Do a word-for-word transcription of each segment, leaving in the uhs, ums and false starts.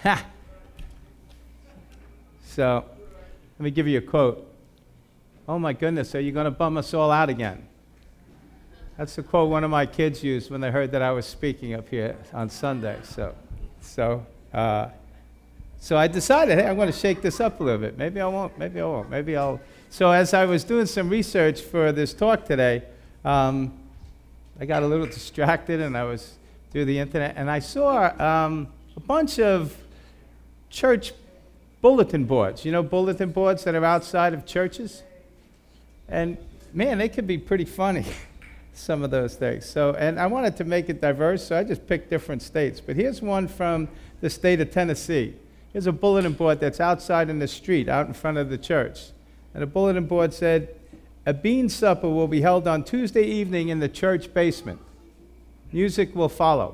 So, let me give you a quote. "Oh my goodness, are you going to bum us all out again?" That's the quote one of my kids used when they heard that I was speaking up here on Sunday. So, so, uh, so I decided, hey, I'm going to shake this up a little bit. Maybe I won't. Maybe I won't. Maybe I'll. So as I was doing some research for this talk today, um, I got a little distracted, and I was through the internet, and I saw um, a bunch of church bulletin boards. You know, bulletin boards that are outside of churches, and man, they can be pretty funny. Some of those things. So, and I wanted to make it diverse, so I just picked different states. But here's one from the state of Tennessee. Here's a bulletin board that's outside in the street, out in front of the church. And the bulletin board said, "A bean supper will be held on Tuesday evening in the church basement. Music will follow."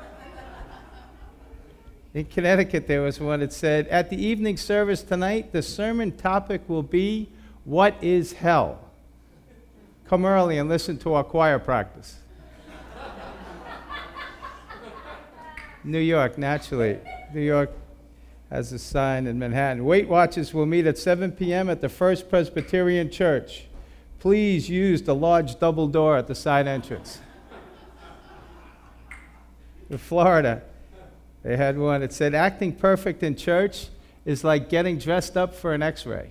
In Connecticut, there was one that said, "At the evening service tonight, the sermon topic will be, 'What is hell?' Come early and listen to our choir practice." New York, naturally. New York has a sign in Manhattan. "Weight Watchers will meet at seven p.m. at the First Presbyterian Church. Please use the large double door at the side entrance." In Florida, they had one that said, "Acting perfect in church is like getting dressed up for an x-ray."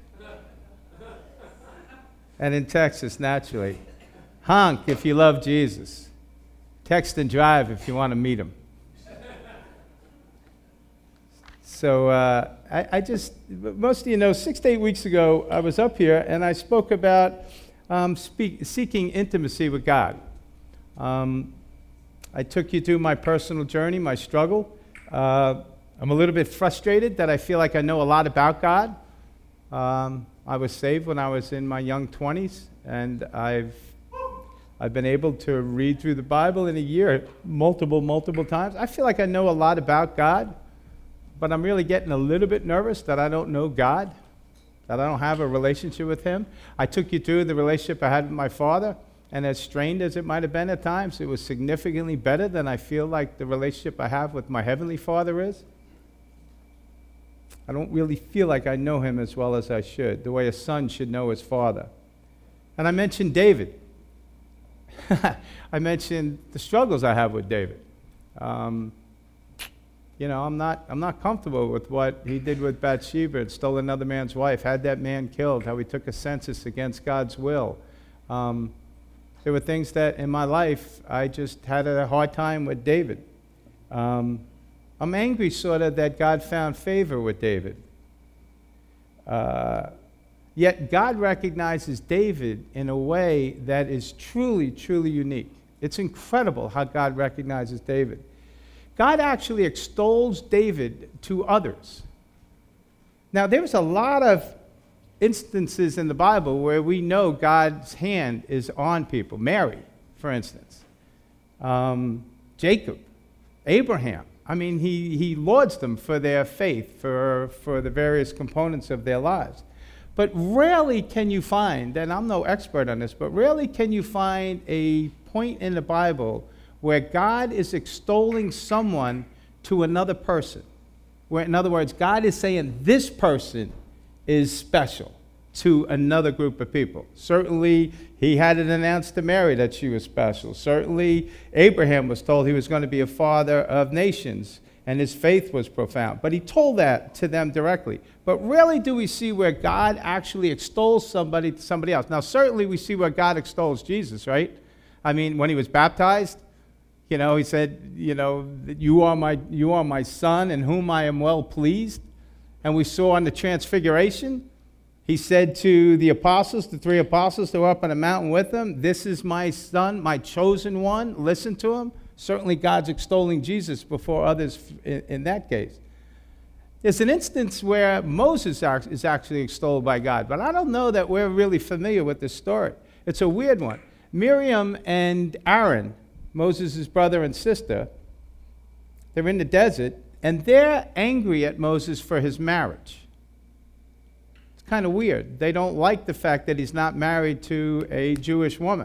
And in Texas, naturally, "Honk if you love Jesus. Text and drive if you want to meet him." So uh, I, I just, most of you know, six to eight weeks ago, I was up here and I spoke about um, speak, seeking intimacy with God. Um, I took you through my personal journey, my struggle. Uh, I'm a little bit frustrated that I feel like I know a lot about God. Um, I was saved when I was in my young twenties, and I've I've been able to read through the Bible in a year multiple, multiple times. I feel like I know a lot about God, but I'm really getting a little bit nervous that I don't know God, that I don't have a relationship with Him. I took you through the relationship I had with my father, and as strained as it might have been at times, it was significantly better than I feel like the relationship I have with my Heavenly Father is. I don't really feel like I know Him as well as I should, the way a son should know his father. And I mentioned David. I mentioned the struggles I have with David. Um, you know, I'm not, I'm not comfortable with what he did with Bathsheba and stole another man's wife, had that man killed, how he took a census against God's will. Um, there were things that in my life I just had a hard time with David. Um, I'm angry, sort of, that God found favor with David. Uh, yet God recognizes David in a way that is truly, truly unique. It's incredible how God recognizes David. God actually extols David to others. Now, there's a lot of instances in the Bible where we know God's hand is on people. Mary, for instance. Um, Jacob. Abraham. I mean, he, he lauds them for their faith, for, for the various components of their lives. But rarely can you find, and I'm no expert on this, but rarely can you find a point in the Bible where God is extolling someone to another person. Where, in other words, God is saying this person is special to another group of people. Certainly, he had it announced to Mary that she was special. Certainly, Abraham was told he was going to be a father of nations, and his faith was profound. But he told that to them directly. But rarely do we see where God actually extols somebody to somebody else. Now, certainly we see where God extols Jesus, right? I mean, when he was baptized, you know, he said, you know, you are my, you are my son in whom I am well pleased. And we saw on the Transfiguration, he said to the apostles, the three apostles that were up on the mountain with him, "This is my son, my chosen one. Listen to him." Certainly God's extolling Jesus before others in, in that case. There's an instance where Moses is actually extolled by God, but I don't know that we're really familiar with this story. It's a weird one. Miriam and Aaron, Moses' brother and sister, they're in the desert, and they're angry at Moses for his marriage. Kind of weird. They don't like the fact that he's not married to a Jewish woman.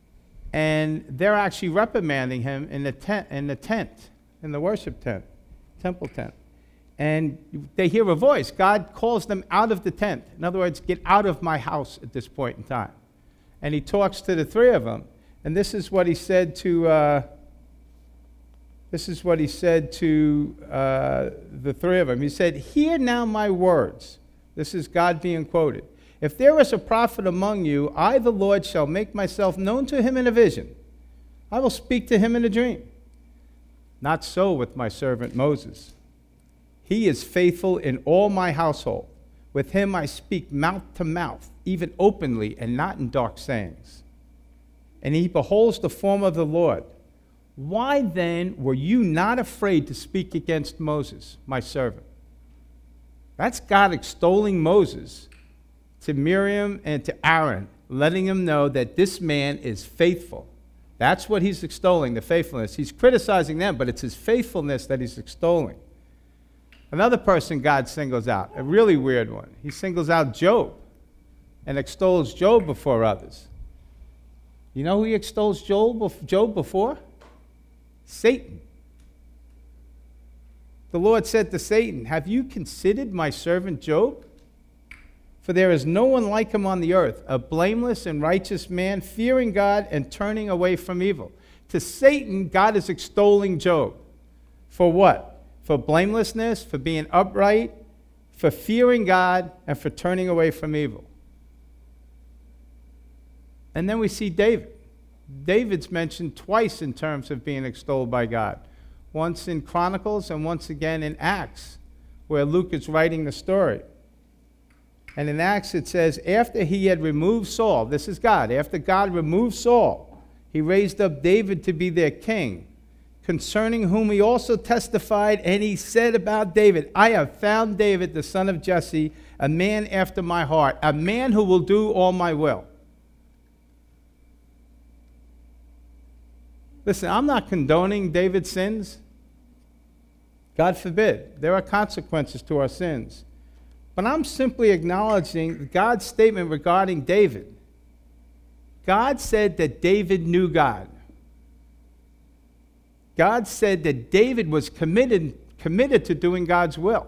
And they're actually reprimanding him in the tent, in the tent, in the worship tent. temple tent. And they hear a voice. God calls them out of the tent. In other words, get out of my house at this point in time. And he talks to the three of them. And this is what he said to, uh, this is what he said to uh, the three of them. He said, hear now my words. This is God being quoted. If there is a prophet among you, I, the Lord, shall make myself known to him in a vision. I will speak to him in a dream. Not so with my servant Moses. He is faithful in all my household. With him I speak mouth to mouth, even openly, and not in dark sayings. And he beholds the form of the Lord. Why then were you not afraid to speak against Moses, my servant? That's God extolling Moses to Miriam and to Aaron, letting them know that this man is faithful. That's what he's extolling, the faithfulness. He's criticizing them, but it's his faithfulness that he's extolling. Another person God singles out, a really weird one. He singles out Job and extols Job before others. You know who he extols Job, Job before? Satan. The Lord said to Satan, have you considered my servant Job? For there is no one like him on the earth, a blameless and righteous man, fearing God and turning away from evil. To Satan, God is extolling Job. For what? For blamelessness, for being upright, for fearing God, and for turning away from evil. And then we see David. David's mentioned twice in terms of being extolled by God. Once in Chronicles and once again in Acts, where Luke is writing the story. And in Acts it says, after he had removed Saul, this is God, after God removed Saul, he raised up David to be their king, concerning whom he also testified, and he said about David, I have found David, the son of Jesse, a man after my heart, a man who will do all my will. Listen, I'm not condoning David's sins. God forbid. There are consequences to our sins. But I'm simply acknowledging God's statement regarding David. God said that David knew God. God said that David was committed, committed to doing God's will.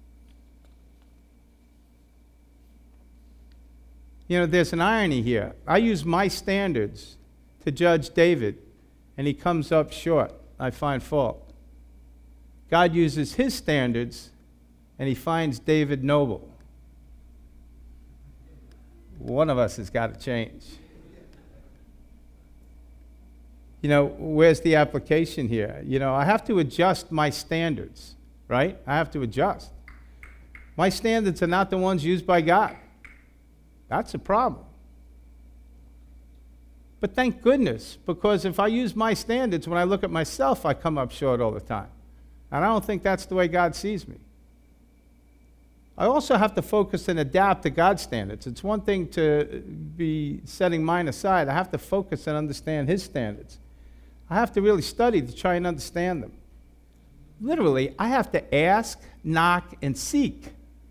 You know, there's an irony here. I use my standards to judge David, and he comes up short. I find fault. God uses his standards, and he finds David noble. One of us has got to change. You know, where's the application here? You know, I have to adjust my standards, right? I have to adjust. My standards are not the ones used by God. That's a problem. But thank goodness, because if I use my standards, when I look at myself, I come up short all the time. And I don't think that's the way God sees me. I also have to focus and adapt to God's standards. It's one thing to be setting mine aside. I have to focus and understand his standards. I have to really study to try and understand them. Literally, I have to ask, knock, and seek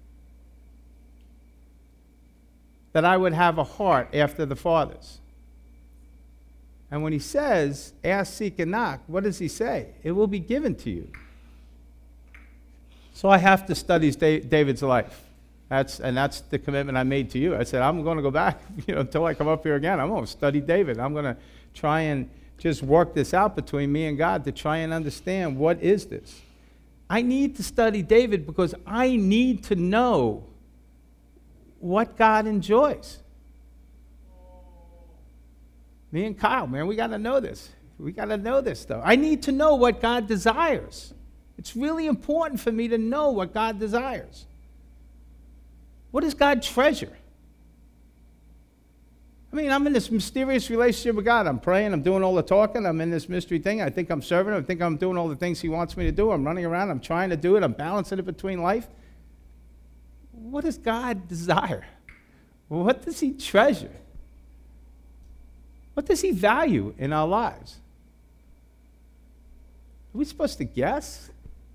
that I would have a heart after the Father's. And when he says, ask, seek, and knock, what does he say? It will be given to you. So I have to study David's life. That's, and that's the commitment I made to you. I said, I'm going to go back, you know, until I come up here again. I'm going to study David. I'm going to try and just work this out between me and God to try and understand what is this. I need to study David because I need to know what God enjoys. Me and Kyle, man, we got to know this. We got to know this stuff. I need to know what God desires. It's really important for me to know what God desires. What does God treasure? I mean, I'm in this mysterious relationship with God. I'm praying. I'm doing all the talking. I'm in this mystery thing. I think I'm serving him. I think I'm doing all the things he wants me to do. I'm running around. I'm trying to do it. I'm balancing it between life. What does God desire? What does he treasure? What does he value in our lives? Are we supposed to guess?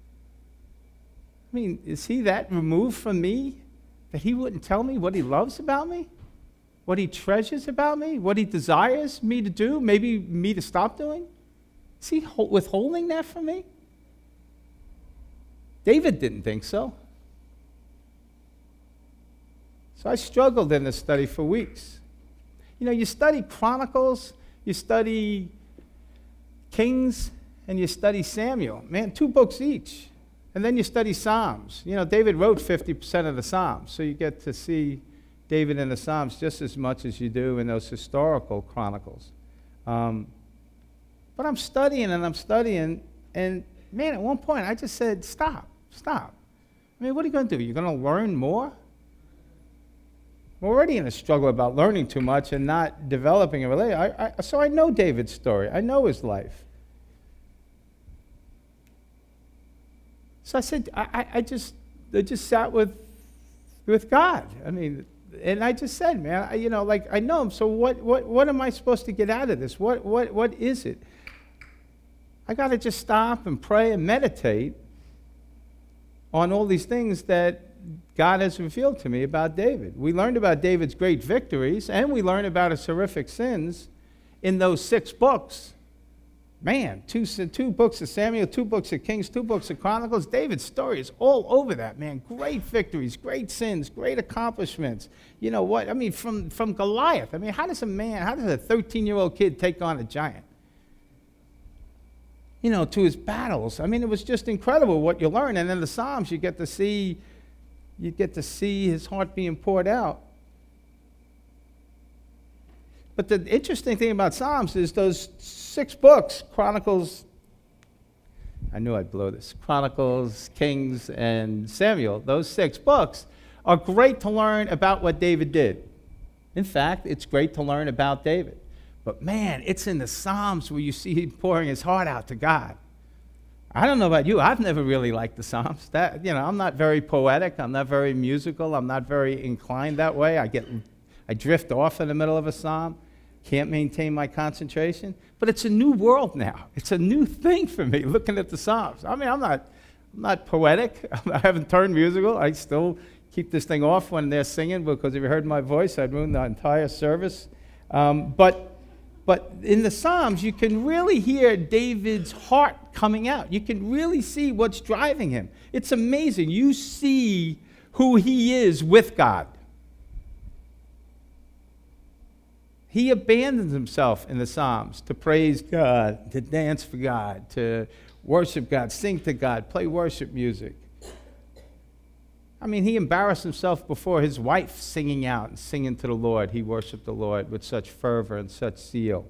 I mean, is he that removed from me that he wouldn't tell me what he loves about me? What he treasures about me? What he desires me to do? Maybe me to stop doing? Is he withholding that from me? David didn't think so. So I struggled in this study for weeks. You know, you study Chronicles, you study Kings, and you study Samuel. Man, two books each. And then you study Psalms. You know, David wrote fifty percent of the Psalms, so you get to see David in the Psalms just as much as you do in those historical chronicles. Um, but I'm studying and I'm studying, and man, at one point I just said, stop, stop. I mean, what are you going to do? You're going to learn more? I'm already in a struggle about learning too much and not developing a relationship. I, I, so I know David's story. I know his life. So I said, I, I just I just sat with with God. I mean, and I just said, man, I, you know, like I know him. So what what what am I supposed to get out of this? What what what is it? I got to just stop and pray and meditate on all these things that God has revealed to me about David. We learned about David's great victories, and we learned about his horrific sins in those six books. Man, two, two books of Samuel, two books of Kings, two books of Chronicles. David's story is all over that, man. Great victories, great sins, great accomplishments. You know what? I mean, from, from Goliath. I mean, how does a man, how does a thirteen-year-old kid take on a giant? You know, to his battles. I mean, it was just incredible what you learn. And in the Psalms, you get to see, you get to see his heart being poured out. But the interesting thing about Psalms is those six books, Chronicles, I knew I'd blow this, Chronicles, Kings, and Samuel, those six books are great to learn about what David did. In fact, it's great to learn about David. But man, it's in the Psalms where you see him pouring his heart out to God. I don't know about you, I've never really liked the Psalms. That, you know, I'm not very poetic, I'm not very musical, I'm not very inclined that way. I get, I drift off in the middle of a psalm. Can't maintain my concentration. But it's a new world now. It's a new thing for me, looking at the Psalms. I mean, I'm not, I'm not poetic. I haven't turned musical. I still keep this thing off when they're singing, because if you heard my voice, I'd ruin the entire service. Um, but, but in the Psalms, you can really hear David's heart coming out. You can really see what's driving him. It's amazing. You see who he is with God. He abandons himself in the Psalms to praise God, to dance for God, to worship God, sing to God, play worship music. I mean, he embarrassed himself before his wife singing out and singing to the Lord. He worshiped the Lord with such fervor and such zeal.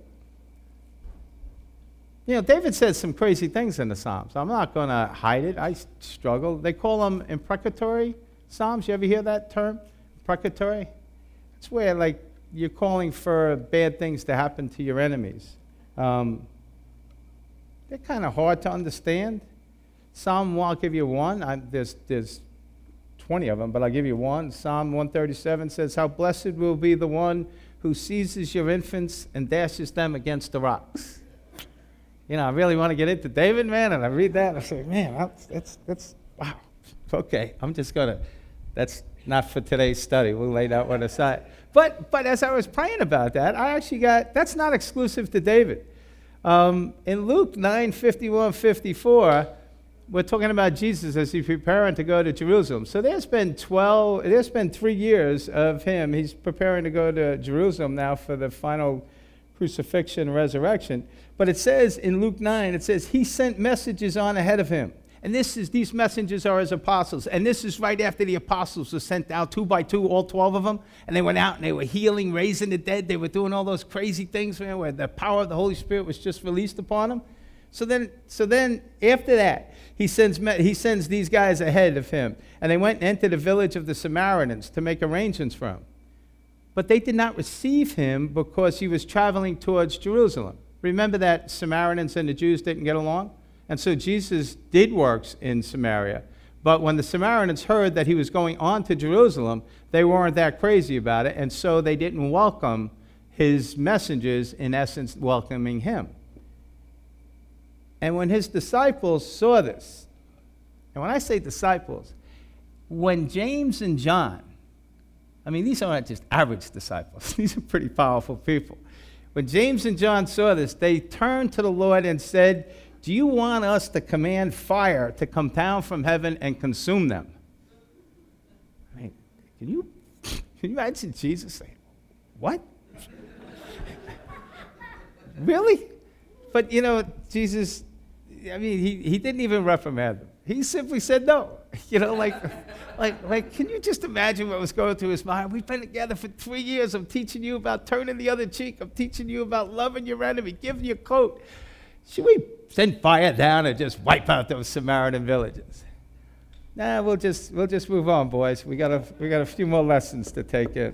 You know, David says some crazy things in the Psalms. I'm not going to hide it. I struggle. They call them imprecatory Psalms. You ever hear that term? Imprecatory? It's where, like, you're calling for bad things to happen to your enemies. Um, they're kind of hard to understand. Psalm, well, I'll give you one. I, there's, there's twenty of them, but I'll give you one. Psalm one thirty-seven says, how blessed will be the one who seizes your infants and dashes them against the rocks. You know, I really want to get into David, man, and I read that, and I say, man, that's, that's, that's wow. Okay, I'm just going to, that's not for today's study. We'll lay that one aside. But, but as I was praying about that, I actually got, that's not exclusive to David. Um, in Luke nine, fifty-one, fifty-four, we're talking about Jesus as he's preparing to go to Jerusalem. So there's been twelve, there's been three years of him. He's preparing to go to Jerusalem now for the final crucifixion and resurrection. But it says in Luke nine, it says, he sent messages on ahead of him. And this is, these messengers are his apostles. And this is right after the apostles were sent out two by two, all twelve of them. And they went out and they were healing, raising the dead. They were doing all those crazy things, man, where the power of the Holy Spirit was just released upon them. So then, so then after that, he sends, he sends these guys ahead of him. And they went and entered the village of the Samaritans to make arrangements for him. But they did not receive him because he was traveling towards Jerusalem. Remember that Samaritans and the Jews didn't get along? And so Jesus did works in Samaria. But when the Samaritans heard that he was going on to Jerusalem, they weren't that crazy about it. And so they didn't welcome his messengers, in essence, welcoming him. And when his disciples saw this, and when I say disciples, when James and John, I mean, these aren't just average disciples. These are pretty powerful people. When James and John saw this, they turned to the Lord and said, do you want us to command fire to come down from heaven and consume them? I mean, can you, can you imagine Jesus saying, what? Really? But, you know, Jesus, I mean, he, he didn't even reprimand them. He simply said no. You know, like, like, like, can you just imagine what was going through his mind? We've been together for three years. I'm teaching you about turning the other cheek. I'm teaching you about loving your enemy, giving your coat. Should we send fire down and just wipe out those Samaritan villages? Nah, we'll just, we'll just move on, boys. We got a, we got a few more lessons to take in.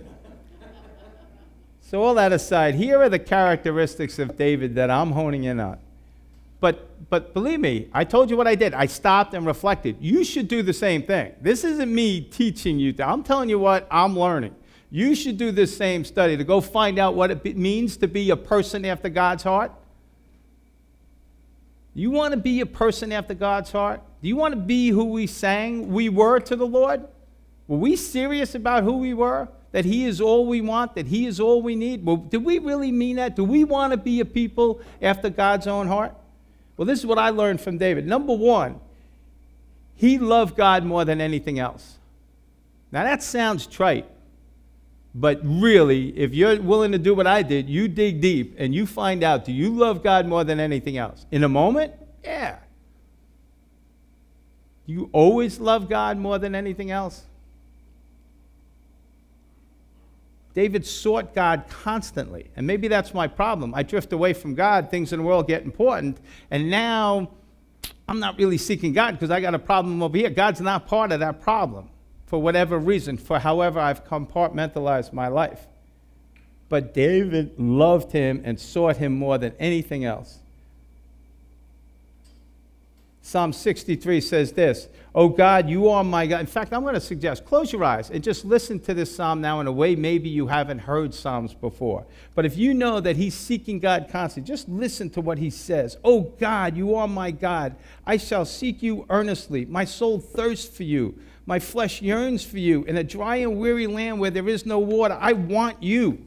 So all that aside, here are the characteristics of David that I'm honing in on. But, but believe me, I told you what I did. I stopped and reflected. You should do the same thing. This isn't me teaching you. I'm telling you what I'm learning. You should do this same study to go find out what it be, means to be a person after God's heart. You want to be a person after God's heart? Do you want to be who we sang we were to the Lord? Were we serious about who we were? That he is all we want? That he is all we need? Well, do we really mean that? Do we want to be a people after God's own heart? Well, this is what I learned from David. Number one, he loved God more than anything else. Now, that sounds trite, but really, if you're willing to do what I did, you dig deep and you find out, do you love God more than anything else? In a moment? Yeah. You always love God more than anything else? David sought God constantly, and maybe that's my problem. I drift away from God, things in the world get important, and now I'm not really seeking God because I got a problem over here. God's not part of that problem for whatever reason, for however I've compartmentalized my life. But David loved him and sought him more than anything else. Psalm sixty-three says this, "Oh God, you are my God." In fact, I'm going to suggest, close your eyes and just listen to this psalm now in a way maybe you haven't heard psalms before. But if you know that he's seeking God constantly, just listen to what he says. "Oh God, you are my God. I shall seek you earnestly. My soul thirsts for you. My flesh yearns for you. In a dry and weary land where there is no water, I want you."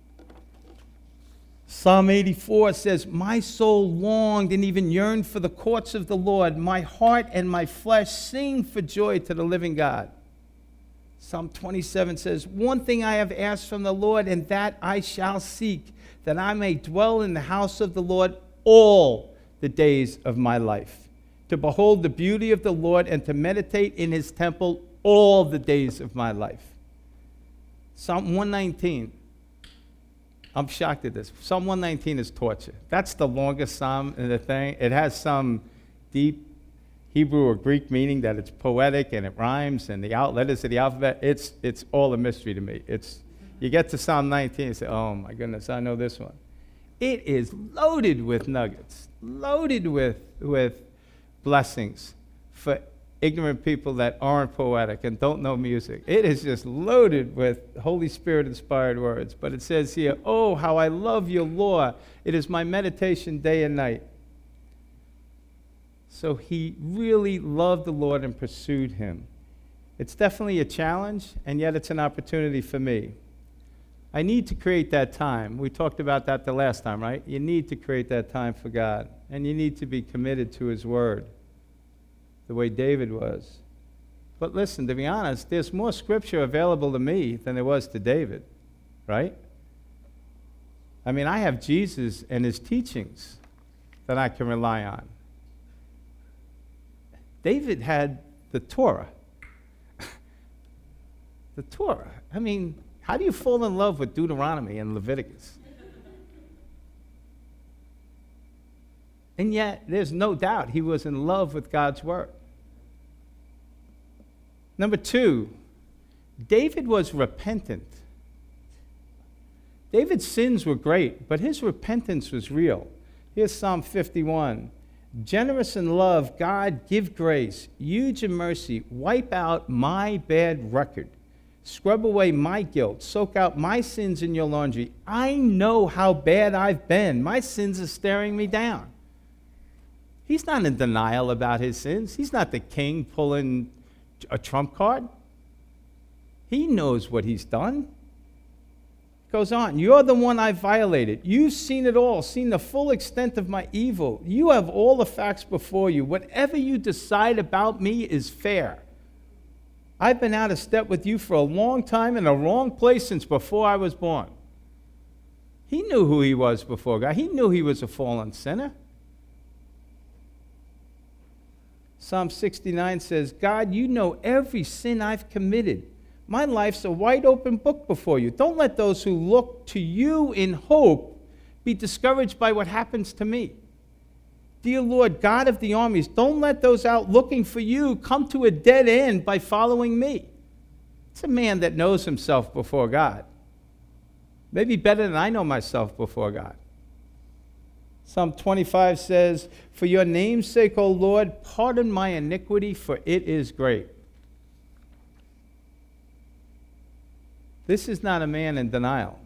Psalm eighty-four says, "My soul longed and even yearned for the courts of the Lord. My heart and my flesh sing for joy to the living God." Psalm twenty-seven says, "One thing I have asked from the Lord, and that I shall seek, that I may dwell in the house of the Lord all the days of my life, to behold the beauty of the Lord and to meditate in his temple all the days of my life." Psalm one nineteen. I'm shocked at this. Psalm one nineteen is torture. That's the longest psalm in the thing. It has some deep Hebrew or Greek meaning that it's poetic and it rhymes and the out letters of the alphabet. It's, it's all a mystery to me. It's, you get to Psalm nineteen and say, oh my goodness, I know this one. It is loaded with nuggets, loaded with, with blessings for ignorant people that aren't poetic and don't know music. It is just loaded with Holy Spirit-inspired words. But it says here, "Oh, how I love your law. It is my meditation day and night." So he really loved the Lord and pursued him. It's definitely a challenge, and yet it's an opportunity for me. I need to create that time. We talked about that the last time, right? You need to create that time for God, and you need to be committed to his word, the way David was. But listen, to be honest, there's more scripture available to me than there was to David, right? I mean, I have Jesus and his teachings that I can rely on. David had the Torah. The Torah. I mean, how do you fall in love with Deuteronomy and Leviticus? And yet, there's no doubt he was in love with God's word. Number two, David was repentant. David's sins were great, but his repentance was real. Here's Psalm fifty-one. "Generous in love, God, give grace. Huge in mercy, wipe out my bad record. Scrub away my guilt. Soak out my sins in your laundry. I know how bad I've been. My sins are staring me down." He's not in denial about his sins. He's not the king pulling a trump card. He knows what he's done. Goes on, you're the one I violated. You've seen it all, seen the full extent of my evil. You have all the facts before you. Whatever you decide about me is fair. I've been out of step with you for a long time in a wrong place since before I was born. He knew who he was before God. He knew he was a fallen sinner. Psalm sixty-nine says, God, you know every sin I've committed. My life's a wide open book before you. Don't let those who look to you in hope be discouraged by what happens to me. Dear Lord, God of the armies, don't let those out looking for you come to a dead end by following me. It's a man that knows himself before God. Maybe better than I know myself before God. Psalm twenty-five says, for your name's sake, O Lord, pardon my iniquity, for it is great. This is not a man in denial.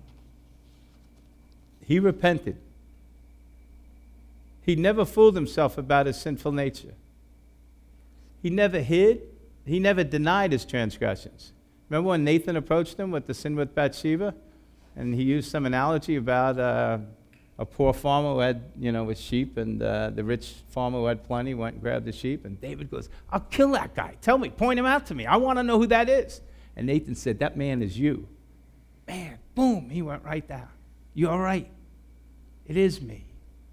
He repented. He never fooled himself about his sinful nature. He never hid. He never denied his transgressions. Remember when Nathan approached him with the sin with Bathsheba? And he used some analogy about uh, a poor farmer who had, you know, with sheep, and uh, the rich farmer who had plenty went and grabbed the sheep. And David goes, I'll kill that guy. Tell me, point him out to me. I want to know who that is. And Nathan said, that man is you. Man, boom, he went right down. You're right. It is me.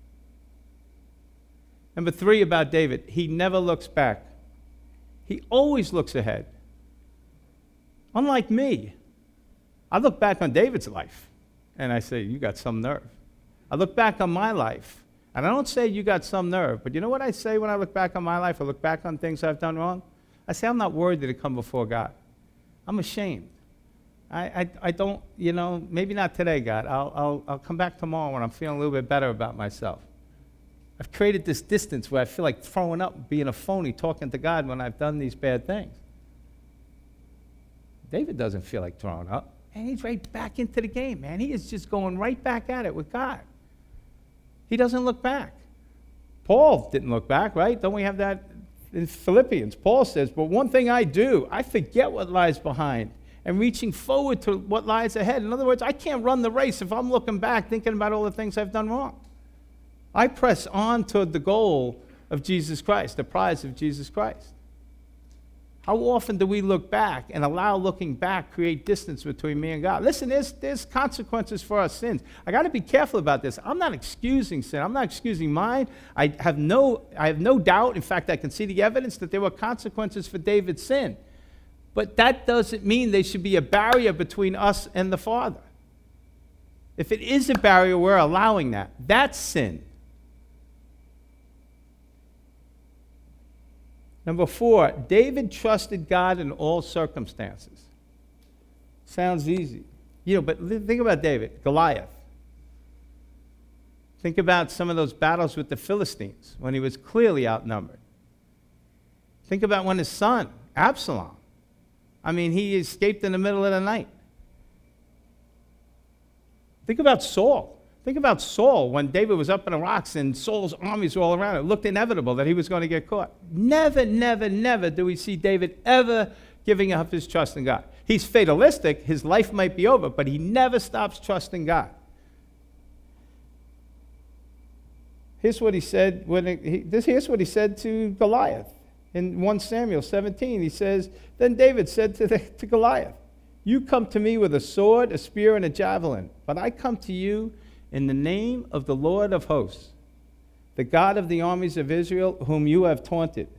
Number three about David, he never looks back. He always looks ahead. Unlike me, I look back on David's life, and I say, you got some nerve. I look back on my life, and I don't say you got some nerve, but you know what I say when I look back on my life? I look back on things I've done wrong. I say, I'm not worthy to come before God. I'm ashamed. I, I, I don't, you know, maybe not today, God. I'll, I'll, I'll come back tomorrow when I'm feeling a little bit better about myself. I've created this distance where I feel like throwing up, being a phony, talking to God when I've done these bad things. David doesn't feel like throwing up. And he's right back into the game, man. He is just going right back at it with God. He doesn't look back. Paul didn't look back, right? Don't we have that in Philippians? Paul says, but one thing I do, I forget what lies behind and reaching forward to what lies ahead. In other words, I can't run the race if I'm looking back thinking about all the things I've done wrong. I press on toward the goal of Jesus Christ, the prize of Jesus Christ. How often do we look back and allow looking back create distance between me and God? Listen, there's, there's consequences for our sins. I got to be careful about this. I'm not excusing sin. I'm not excusing mine. I have no, I have no doubt. In fact, I can see the evidence that there were consequences for David's sin. But that doesn't mean they should be a barrier between us and the Father. If it is a barrier, we're allowing that. That's sin. Number four, David trusted God in all circumstances. Sounds easy. You know, but think about David, Goliath. Think about some of those battles with the Philistines when he was clearly outnumbered. Think about when his son, Absalom, I mean, he escaped in the middle of the night. Think about Saul. Think about Saul when David was up in the rocks and Saul's armies were all around. It looked inevitable that he was going to get caught. Never, never, never do we see David ever giving up his trust in God. He's fatalistic. His life might be over, but he never stops trusting God. Here's what he said. When it, he, this, here's what he said to Goliath in First Samuel seventeen. He says, then David said to, the, to Goliath, you come to me with a sword, a spear, and a javelin, but I come to you in the name of the Lord of hosts, the God of the armies of Israel, whom you have taunted.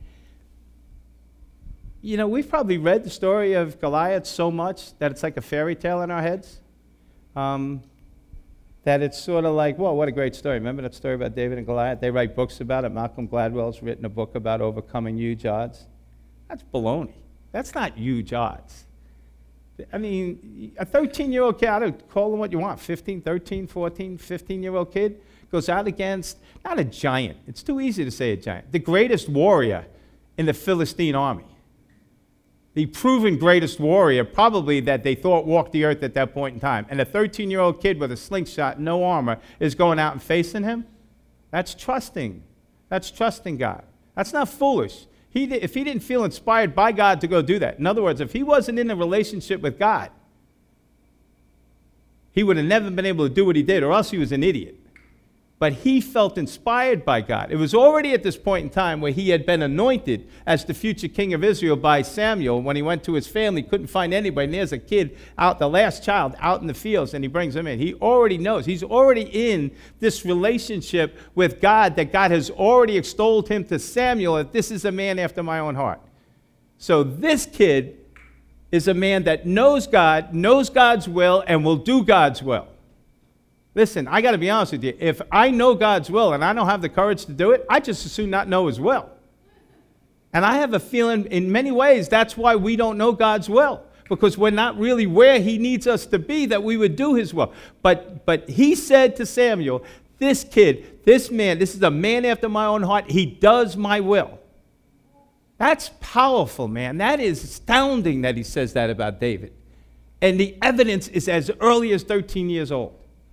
You know, we've probably read the story of Goliath so much that it's like a fairy tale in our heads. Um, that it's sort of like, whoa, what a great story. Remember that story about David and Goliath? They write books about it. Malcolm Gladwell's written a book about overcoming huge odds. That's baloney. That's not huge odds. I mean, a thirteen-year-old kid, I don't call them what you want, fifteen, thirteen, fourteen, fifteen-year-old kid, goes out against, not a giant. It's too easy to say a giant. The greatest warrior in the Philistine army. The proven greatest warrior, probably that they thought walked the earth at that point in time. And a thirteen-year-old kid with a slingshot, no armor, is going out and facing him. That's trusting. That's trusting God. That's not foolish. He, if he didn't feel inspired by God to go do that, in other words, if he wasn't in a relationship with God, he would have never been able to do what he did, or else he was an idiot. But he felt inspired by God. It was already at this point in time where he had been anointed as the future king of Israel by Samuel. When he went to his family, couldn't find anybody. And there's a kid out, the last child, out in the fields, and he brings him in. He already knows. He's already in this relationship with God, that God has already extolled him to Samuel, that this is a man after my own heart. So this kid is a man that knows God, knows God's will, and will do God's will. Listen, I got to be honest with you. If I know God's will and I don't have the courage to do it, I just as soon not know his will. And I have a feeling in many ways that's why we don't know God's will, because we're not really where he needs us to be, that we would do his will. But, but he said to Samuel, this kid, this man, this is a man after my own heart. He does my will. That's powerful, man. That is astounding that he says that about David. And the evidence is as early as thirteen years old.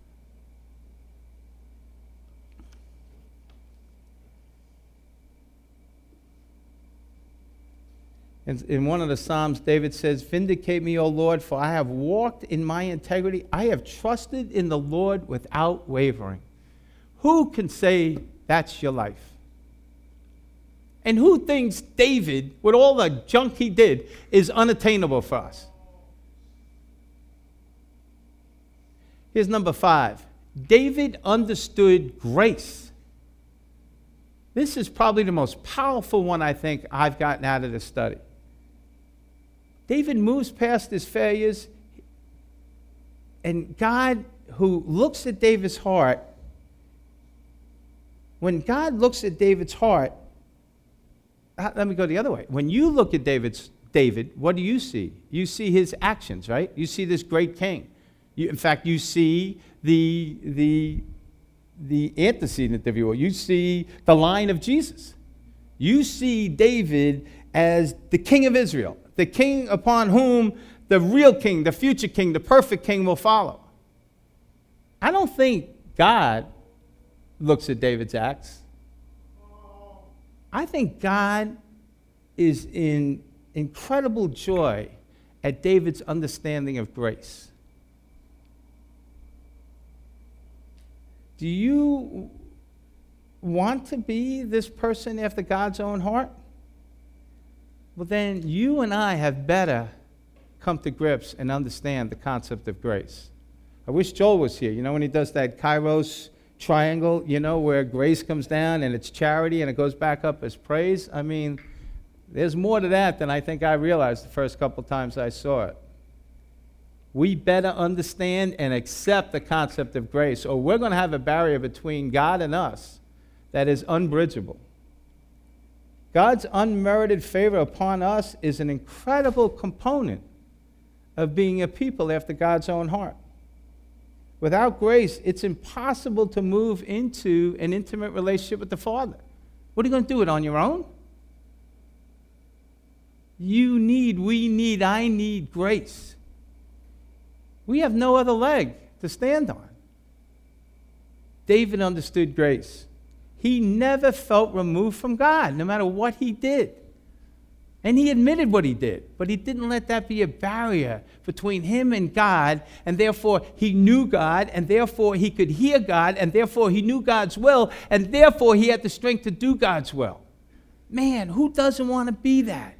In, in one of the Psalms, David says, "Vindicate me, O Lord, for I have walked in my integrity. I have trusted in the Lord without wavering." Who can say that's your life? And who thinks David, with all the junk he did, is unattainable for us? Here's number five. David understood grace. This is probably the most powerful one I think I've gotten out of this study. David moves past his failures, and God, who looks at David's heart, when God looks at David's heart, let me go the other way. When you look at David's, David, what do you see? You see his actions, right? You see this great king. You, in fact, you see the, the, the antecedent, if you will. You see the line of Jesus. You see David as the king of Israel, the king upon whom the real king, the future king, the perfect king will follow. I don't think God looks at David's acts. I think God is in incredible joy at David's understanding of grace. Do you want to be this person after God's own heart? Well, then you and I have better come to grips and understand the concept of grace. I wish Joel was here. You know, when he does that Kairos triangle, you know, where grace comes down and it's charity and it goes back up as praise. I mean, there's more to that than I think I realized the first couple times I saw it. We better understand and accept the concept of grace, or we're going to have a barrier between God and us that is unbridgeable. God's unmerited favor upon us is an incredible component of being a people after God's own heart. Without grace, it's impossible to move into an intimate relationship with the Father. What are you going to do it on your own? You need, we need, I need grace. We have no other leg to stand on. David understood grace. He never felt removed from God, no matter what he did. And he admitted what he did, but he didn't let that be a barrier between him and God, and therefore he knew God, and therefore he could hear God, and therefore he knew God's will, and therefore he had the strength to do God's will. Man, who doesn't want to be that?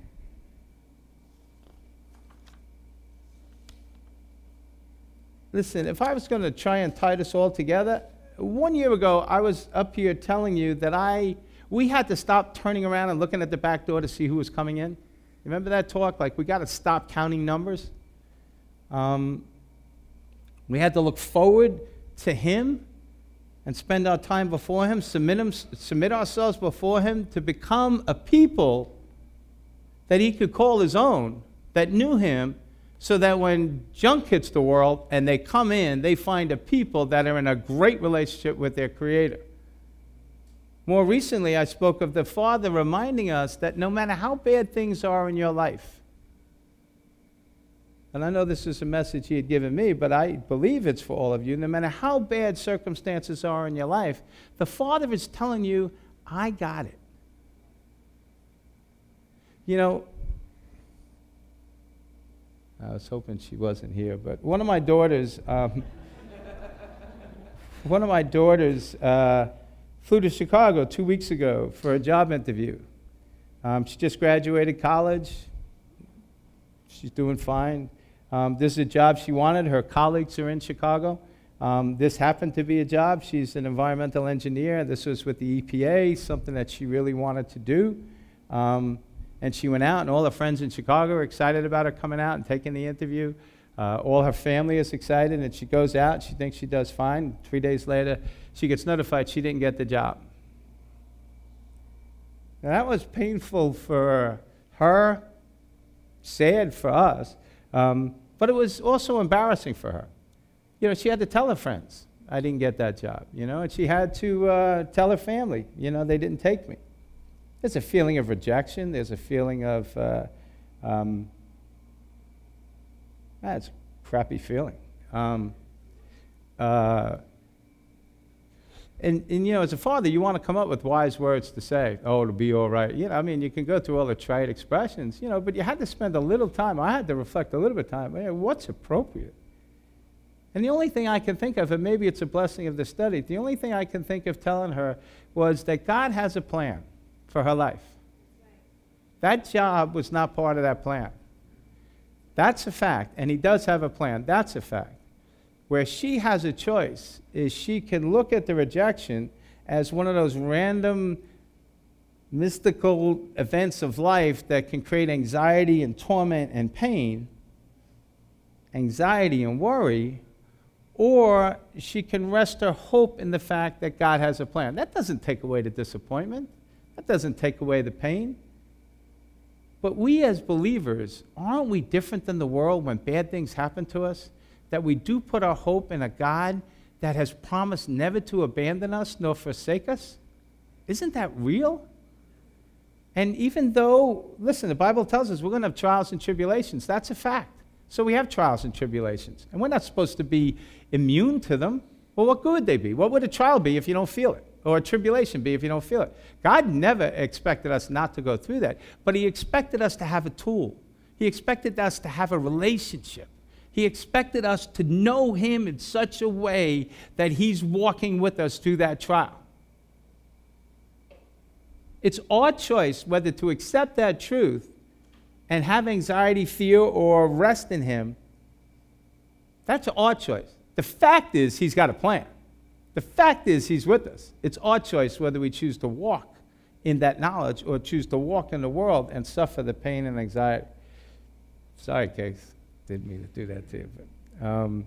Listen, if I was going to try and tie this all together, one year ago I was up here telling you that I... we had to stop turning around and looking at the back door to see who was coming in. Remember that talk? Like, we got to stop counting numbers. Um, we had to look forward to him and spend our time before him, submit, him, submit ourselves before him to become a people that he could call his own, that knew him, so that when junk hits the world and they come in, they find a people that are in a great relationship with their Creator. More recently, I spoke of the Father reminding us that no matter how bad things are in your life, and I know this is a message he had given me, but I believe it's for all of you, no matter how bad circumstances are in your life, the Father is telling you, I got it. You know, I was hoping she wasn't here, but one of my daughters, um, one of my daughters uh, flew to Chicago two weeks ago for a job interview. Um, she just graduated college. She's doing fine. Um, this is a job she wanted. Her colleagues are in Chicago. Um, this happened to be a job. She's an environmental engineer. This was with the E P A, something that she really wanted to do. Um, and she went out, and all her friends in Chicago are excited about her coming out and taking the interview. Uh, all her family is excited, and she goes out. She thinks she does fine. Three days later, she gets notified she didn't get the job. Now, that was painful for her, sad for us, um, but it was also embarrassing for her. You know, she had to tell her friends, I didn't get that job, you know, and she had to uh, tell her family, you know, they didn't take me. There's a feeling of rejection. There's a feeling of, uh, um, that's a crappy feeling. Um, uh, and, and, you know, as a father, you want to come up with wise words to say, oh, it'll be all right. You know, I mean, you can go through all the trite expressions, you know, but you had to spend a little time. I had to reflect a little bit of time. Hey, what's appropriate? And the only thing I can think of, and maybe it's a blessing of the study, the only thing I can think of telling her was that God has a plan for her life. That job was not part of that plan. That's a fact, and he does have a plan. That's a fact. Where she has a choice is she can look at the rejection as one of those random mystical events of life that can create anxiety and torment and pain, anxiety and worry, or she can rest her hope in the fact that God has a plan. That doesn't take away the disappointment. That doesn't take away the pain. But we as believers, aren't we different than the world when bad things happen to us? That we do put our hope in a God that has promised never to abandon us nor forsake us? Isn't that real? And even though, listen, the Bible tells us we're going to have trials and tribulations. That's a fact. So we have trials and tribulations. And we're not supposed to be immune to them. Well, what good would they be? What would a trial be if you don't feel it? Or a tribulation be if you don't feel it? God never expected us not to go through that. But he expected us to have a tool. He expected us to have a relationship. He expected us to know him in such a way that he's walking with us through that trial. It's our choice whether to accept that truth and have anxiety, fear, or rest in him. That's our choice. The fact is, he's got a plan. The fact is, he's with us. It's our choice whether we choose to walk in that knowledge or choose to walk in the world and suffer the pain and anxiety. Sorry, Case. Didn't mean to do that to you. But, um,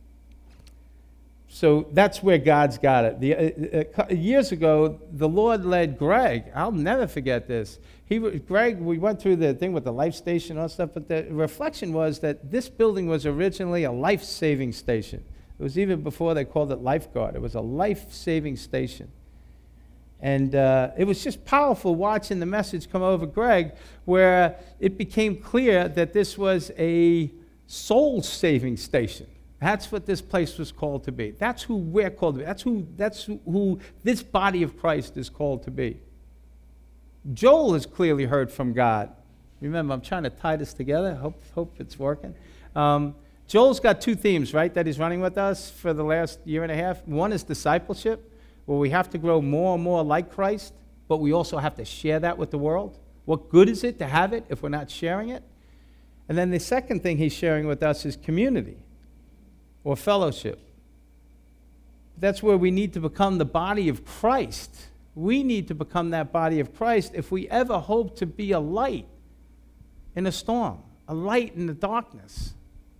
so that's where God's got it. The, uh, uh, years ago, the Lord led Greg. I'll never forget this. He, Greg, we went through the thing with the life station and all stuff, but the reflection was that this building was originally a life-saving station. It was even before they called it Lifeguard. It was a life-saving station. And uh, it was just powerful watching the message come over Greg, where it became clear that this was a soul-saving station. That's what this place was called to be. That's who we're called to be. That's who, that's who, who this body of Christ is called to be. Joel has clearly heard from God. Remember, I'm trying to tie this together. Hope, hope it's working. Um, Joel's got two themes, right, that he's running with us for the last year and a half. One is discipleship, where we have to grow more and more like Christ, but we also have to share that with the world. What good is it to have it if we're not sharing it? And then the second thing he's sharing with us is community or fellowship. That's where we need to become the body of Christ. We need to become that body of Christ if we ever hope to be a light in a storm, a light in the darkness.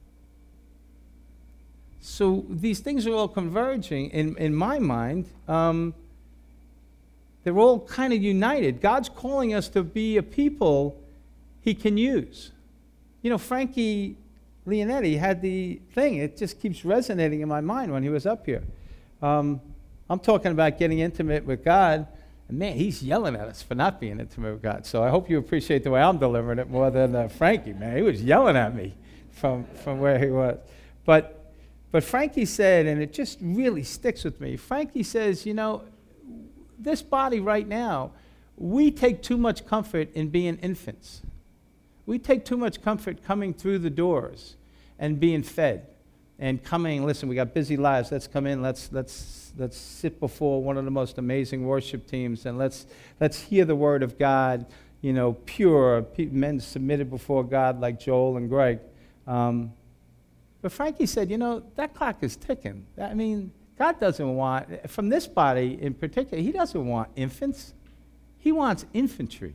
So these things are all converging in, in my mind. Um, they're all kind of united. God's calling us to be a people he can use. You know, Frankie Leonetti had the thing. It just keeps resonating in my mind when he was up here. Um, I'm talking about getting intimate with God. And man, he's yelling at us for not being intimate with God. So I hope you appreciate the way I'm delivering it more than uh, Frankie, man. He was yelling at me from, from where he was. But But Frankie said, and it just really sticks with me, Frankie says, you know, this body right now, we take too much comfort in being infants. We take too much comfort coming through the doors and being fed. and coming, listen, we got busy lives. Let's come in. Let's let's let's sit before one of the most amazing worship teams, and let's let's hear the word of God. You know, pure men submitted before God like Joel and Greg. Um, but Frankie said, you know, that clock is ticking. I mean, God doesn't want, from this body in particular, He doesn't want infants. He wants infantry.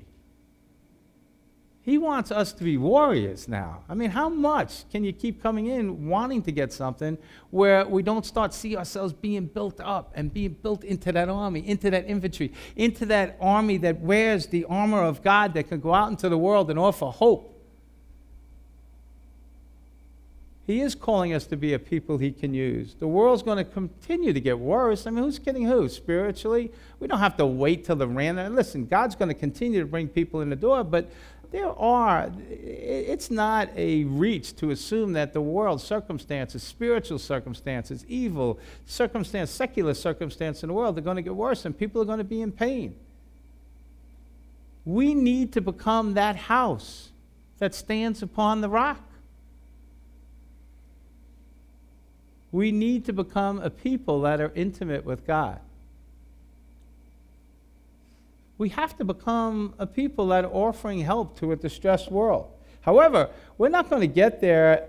He wants us to be warriors now. I mean, how much can you keep coming in wanting to get something where we don't start see ourselves being built up and being built into that army, into that infantry, into that army that wears the armor of God that can go out into the world and offer hope? He is calling us to be a people He can use. The world's going to continue to get worse. I mean, who's kidding who? Spiritually? We don't have to wait till the random. Listen, God's going to continue to bring people in the door, but there are, it's not a reach to assume that the world's circumstances, spiritual circumstances, evil circumstance, secular circumstance in the world are going to get worse and people are going to be in pain. We need to become that house that stands upon the rock. We need to become a people that are intimate with God. We have to become a people that are offering help to a distressed world. However, we're not going to get there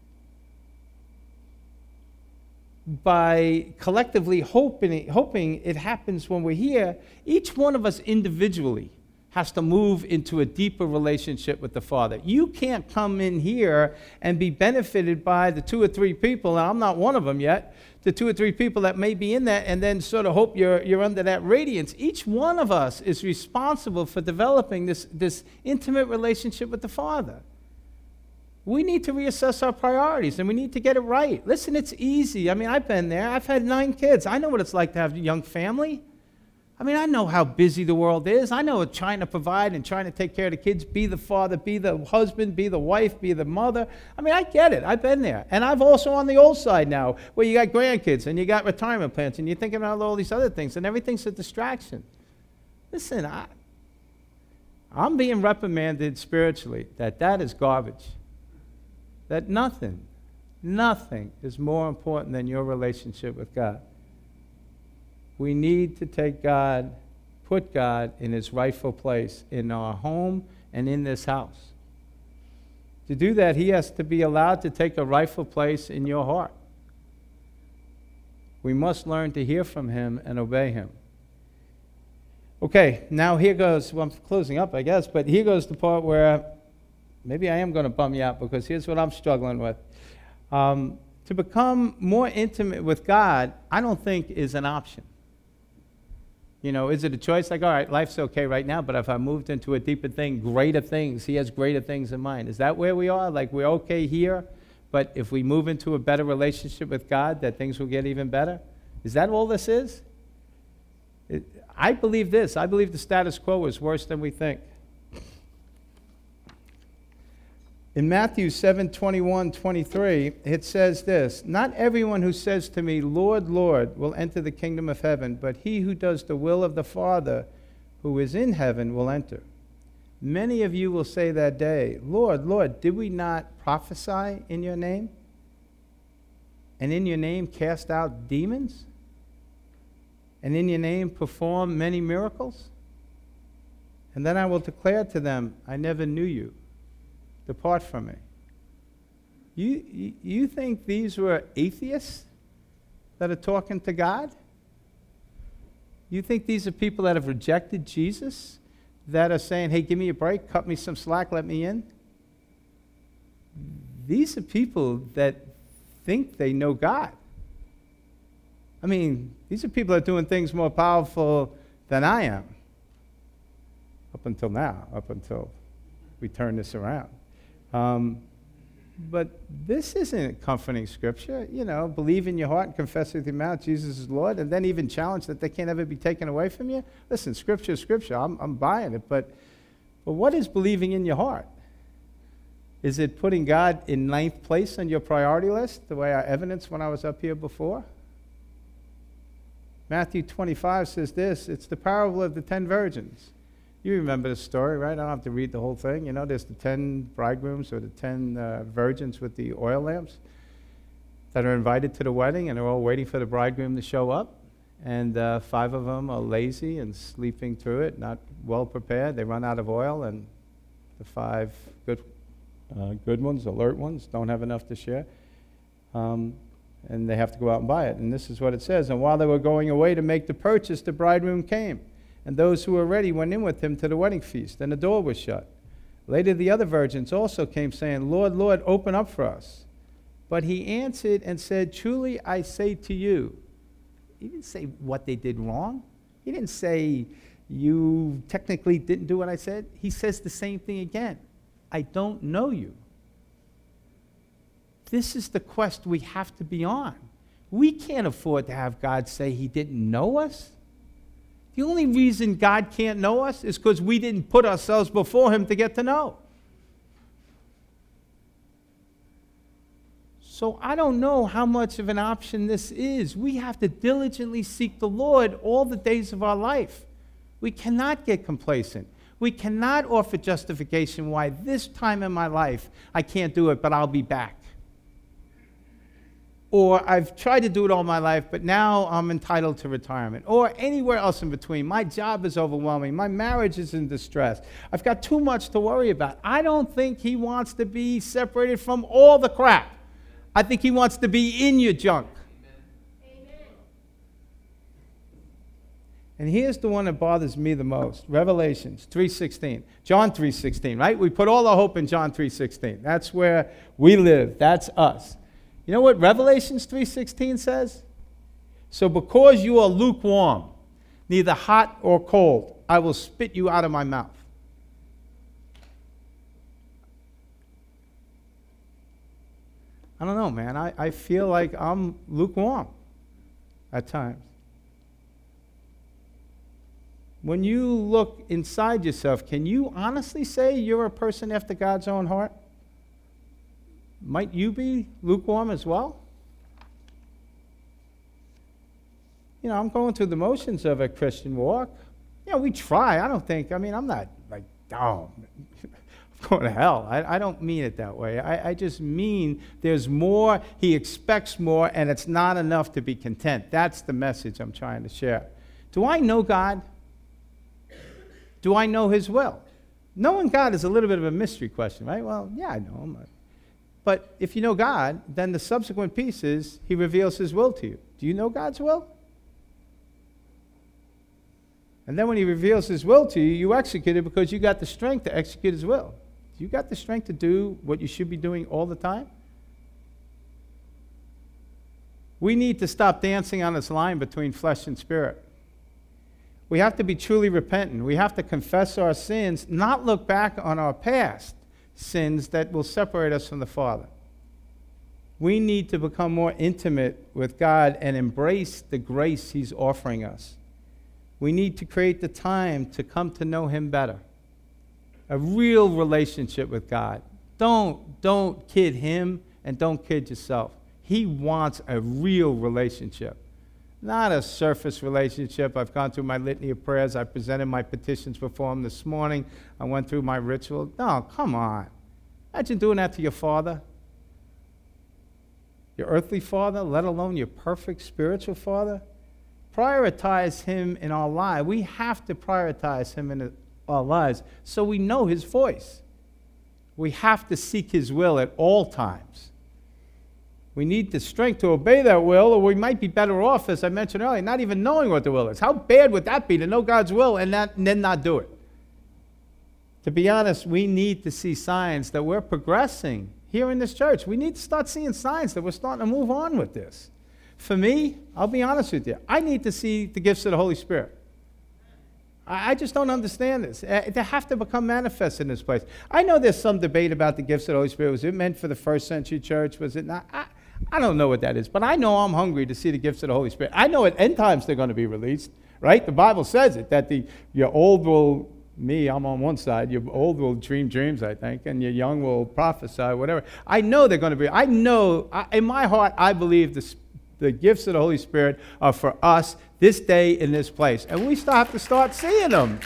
by collectively hoping, hoping it happens when we're here. Each one of us individually has to move into a deeper relationship with the Father. You can't come in here and be benefited by the two or three people, and I'm not one of them yet, the two or three people that may be in that, and then sort of hope you're, you're under that radiance. Each one of us is responsible for developing this, this intimate relationship with the Father. We need to reassess our priorities, and we need to get it right. Listen, it's easy. I mean, I've been there. I've had nine kids. I know what it's like to have a young family. I mean, I know how busy the world is. I know trying to provide and trying to take care of the kids, be the father, be the husband, be the wife, be the mother. I mean, I get it. I've been there. And I've also on the old side now, where you got grandkids and you got retirement plans and you're thinking about all these other things, and everything's a distraction. Listen, I, I'm being reprimanded spiritually that that is garbage. That nothing, nothing is more important than your relationship with God. We need to take God, put God in His rightful place in our home and in this house. To do that, He has to be allowed to take a rightful place in your heart. We must learn to hear from Him and obey Him. Okay, now here goes, well, I'm closing up, I guess, but here goes the part where maybe I am going to bum you out, because here's what I'm struggling with. Um, to become more intimate with God, I don't think is an option. You know, is it a choice? Like, all right, life's okay right now, but if I moved into a deeper thing, greater things, He has greater things in mind. Is that where we are? Like, we're okay here, but if we move into a better relationship with God, that things will get even better? Is that all this is? It, I believe this. I believe the status quo is worse than we think. In Matthew seven, twenty-one, twenty-three, it says this: "Not everyone who says to me, 'Lord, Lord,' will enter the kingdom of heaven, but he who does the will of the Father who is in heaven will enter. Many of you will say that day, 'Lord, Lord, did we not prophesy in your name? And in your name cast out demons? And in your name perform many miracles?' And then I will declare to them, 'I never knew you. Depart from me.'" You, you, you think these were atheists that are talking to God? You think these are people that have rejected Jesus, that are saying, "Hey, give me a break, cut me some slack, let me in"? These are people that think they know God. I mean, these are people that are doing things more powerful than I am. Up until now, up until we turn this around. Um, but this isn't comforting scripture. You know, believe in your heart and confess with your mouth Jesus is Lord, and then even challenge that they can't ever be taken away from you. Listen, scripture is scripture. I'm, I'm buying it. But, but what is believing in your heart? Is it putting God in ninth place on your priority list, the way I evidenced when I was up here before? Matthew twenty-five says this: it's the parable of the ten virgins. You remember the story, right? I don't have to read the whole thing. You know, there's the ten bridegrooms or the ten uh, virgins with the oil lamps. that are invited to the wedding, and they're all waiting for the bridegroom to show up. And uh, five of them are lazy and sleeping through it, not well prepared. They run out of oil, and the five good, uh, good ones, alert ones, don't have enough to share. Um, and they have to go out and buy it. And this is what it says. And while they were going away to make the purchase, the bridegroom came. And those who were ready went in with him to the wedding feast, and the door was shut. Later the other virgins also came, saying, Lord, Lord, open up for us. But he answered and said, truly I say to you. He didn't say what they did wrong. He didn't say, you technically didn't do what I said. He says the same thing again. I don't know you. This is the quest we have to be on. We can't afford to have God say he didn't know us. The only reason God can't know us is because we didn't put ourselves before him to get to know. So I don't know how much of an option this is. We have to diligently seek the Lord all the days of our life. We cannot get complacent. We cannot offer justification why this time in my life I can't do it, but I'll be back. Or I've tried to do it all my life, but now I'm entitled to retirement. Or anywhere else in between. My job is overwhelming. My marriage is in distress. I've got too much to worry about. I don't think he wants to be separated from all the crap. I think he wants to be in your junk. Amen. And here's the one that bothers me the most. Revelations three sixteen. John three sixteen, right? We put all our hope in John three sixteen. That's where we live. That's us. You know what Revelations three sixteen says? So because you are lukewarm, neither hot or cold, I will spit you out of my mouth. I don't know, man. I, I feel like I'm lukewarm at times. When you look inside yourself, can you honestly say you're a person after God's own heart? Might you be lukewarm as well? You know, I'm going through the motions of a Christian walk. You know, we try. I don't think, I mean, I'm not like, oh, I'm going to hell. I, I don't mean it that way. I, I just mean there's more, he expects more, and it's not enough to be content. That's the message I'm trying to share. Do I know God? Do I know his will? Knowing God is a little bit of a mystery question, right? Well, yeah, I know him. But if you know God, then the subsequent piece is he reveals his will to you. Do you know God's will? And then when he reveals his will to you, you execute it because you got the strength to execute his will. You got the strength to do what you should be doing all the time? We need to stop dancing on this line between flesh and spirit. We have to be truly repentant. We have to confess our sins, not look back on our past sins that will separate us from the Father. We need to become more intimate with God and embrace the grace he's offering us. We need to create the time to come to know him better. A real relationship with God. Don't, don't kid him and don't kid yourself. He wants a real relationship. Not a surface relationship. I've gone through my litany of prayers. I presented my petitions before him this morning. I went through my ritual. No, come on. Imagine doing that to your father. Your earthly father, let alone your perfect spiritual father. Prioritize him in our lives. We have to prioritize him in our lives so we know his voice. We have to seek his will at all times. We need the strength to obey that will, or we might be better off, as I mentioned earlier, not even knowing what the will is. How bad would that be to know God's will and, not, and then not do it? To be honest, we need to see signs that we're progressing here in this church. We need to start seeing signs that we're starting to move on with this. For me, I'll be honest with you, I need to see the gifts of the Holy Spirit. I just don't understand this. They have to become manifest in this place. I know there's some debate about the gifts of the Holy Spirit. Was it meant for the first century church? Was it not? I, I don't know what that is, but I know I'm hungry to see the gifts of the Holy Spirit. I know at end times they're going to be released, right? The Bible says it, that the your old will, me, I'm on one side, your old will dream dreams, I think, and your young will prophesy, whatever. I know they're going to be. I know, I, in my heart, I believe the Spirit. The gifts of the Holy Spirit are for us this day in this place. And we still have to start seeing them.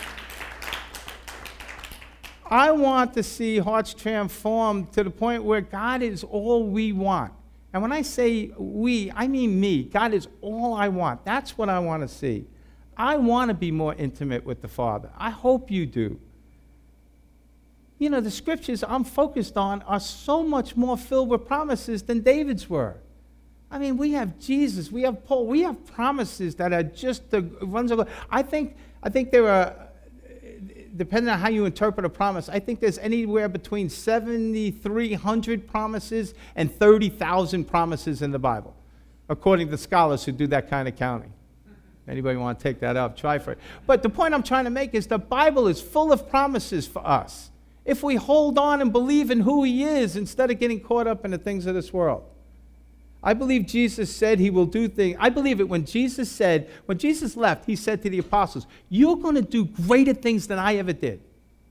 I want to see hearts transformed to the point where God is all we want. And when I say we, I mean me. God is all I want. That's what I want to see. I want to be more intimate with the Father. I hope you do. You know, the scriptures I'm focused on are so much more filled with promises than David's were. I mean, we have Jesus, we have Paul, we have promises that are just the runs of. I think, I think there are, depending on how you interpret a promise, I think there's anywhere between seventy-three hundred promises and thirty thousand promises in the Bible, according to scholars who do that kind of counting. Anybody want to take that up? Try for it. But the point I'm trying to make is the Bible is full of promises for us if we hold on and believe in who he is instead of getting caught up in the things of this world. I believe Jesus said he will do things. I believe it when Jesus said, when Jesus left, he said to the apostles, you're going to do greater things than I ever did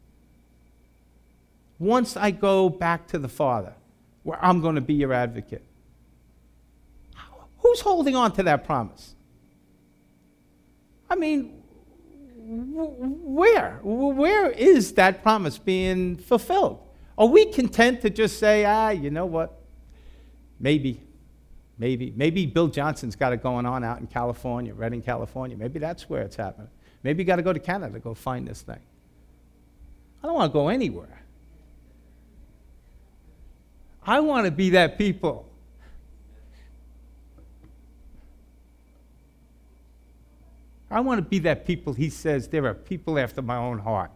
once I go back to the Father, where I'm going to be your advocate. Who's holding on to that promise? I mean, where? Where is that promise being fulfilled? Are we content to just say, ah, you know what? Maybe. Maybe. Maybe Bill Johnson's got it going on out in California, Redding, California. Maybe that's where it's happening. Maybe you got to go to Canada to go find this thing. I don't want to go anywhere. I want to be that people. I want to be that people he says, there are people after my own heart.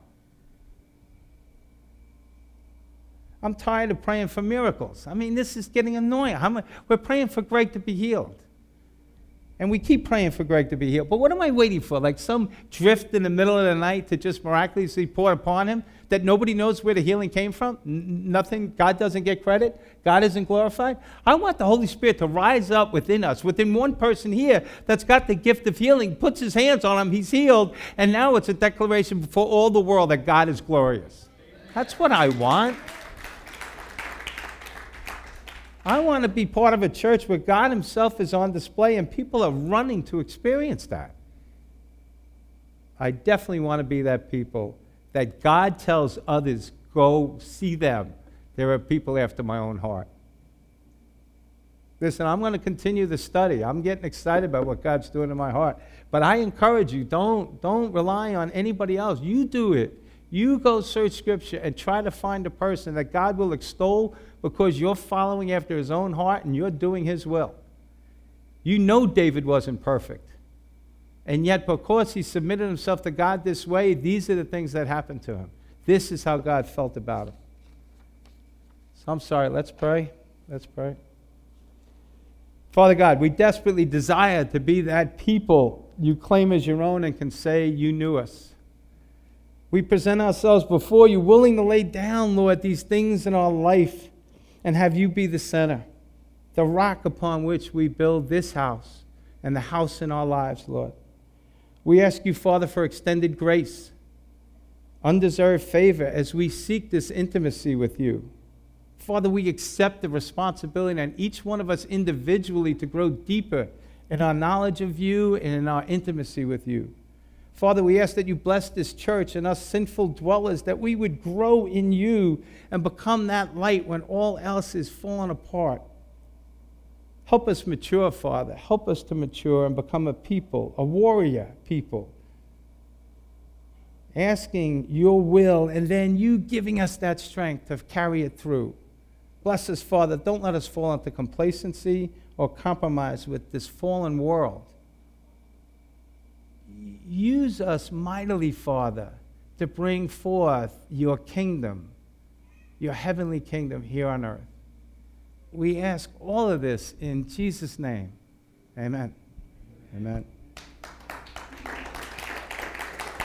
I'm tired of praying for miracles. I mean, this is getting annoying. How much, we're praying for Greg to be healed. And we keep praying for Greg to be healed. But what am I waiting for? Like some drift in the middle of the night to just miraculously pour upon him that nobody knows where the healing came from? N- nothing. God doesn't get credit. God isn't glorified. I want the Holy Spirit to rise up within us, within one person here that's got the gift of healing, puts his hands on him, he's healed, and now it's a declaration before all the world that God is glorious. That's what I want. I want to be part of a church where God himself is on display and people are running to experience that. I definitely want to be that people that God tells others, go see them. There are people after my own heart. Listen, I'm going to continue the study. I'm getting excited about what God's doing in my heart. But I encourage you, don't, don't rely on anybody else. You do it. You go search Scripture and try to find a person that God will extol because you're following after his own heart and you're doing his will. You know David wasn't perfect. And yet, because he submitted himself to God this way, these are the things that happened to him. This is how God felt about him. So I'm sorry. Let's pray. Let's pray. Father God, we desperately desire to be that people you claim as your own and can say you knew us. We present ourselves before you, willing to lay down, Lord, these things in our life and have you be the center, the rock upon which we build this house and the house in our lives, Lord. We ask you, Father, for extended grace, undeserved favor as we seek this intimacy with you. Father, we accept the responsibility on each one of us individually to grow deeper in our knowledge of you and in our intimacy with you. Father, we ask that you bless this church and us sinful dwellers, that we would grow in you and become that light when all else is falling apart. Help us mature, Father. Help us to mature and become a people, a warrior people, asking your will and then you giving us that strength to carry it through. Bless us, Father. Don't let us fall into complacency or compromise with this fallen world. Use us mightily, Father, to bring forth your kingdom, your heavenly kingdom here on earth. We ask all of this in Jesus' name. Amen. Amen.